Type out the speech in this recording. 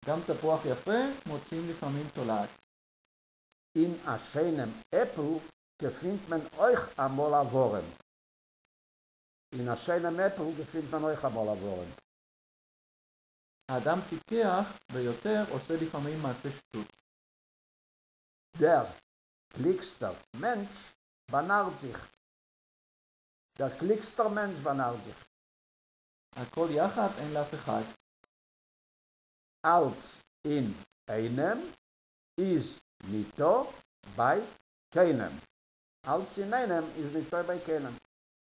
גם תפוח יפה מוצאים לפעמים תולעת. In a schönem Äppel gefindt man euch einmal a Wurm. In a schönem Äppel gefindt man euch einmal a Wurm. האדם פיקח ביותר עושה לפעמים מעשה שטות. Der klügste Mensch benarrt sich. Der klügste Mensch benarrt sich. הכל יחד אין לאף אחד. Als in einem ist nito bei keinem. Als in einem ist nito bei keinem.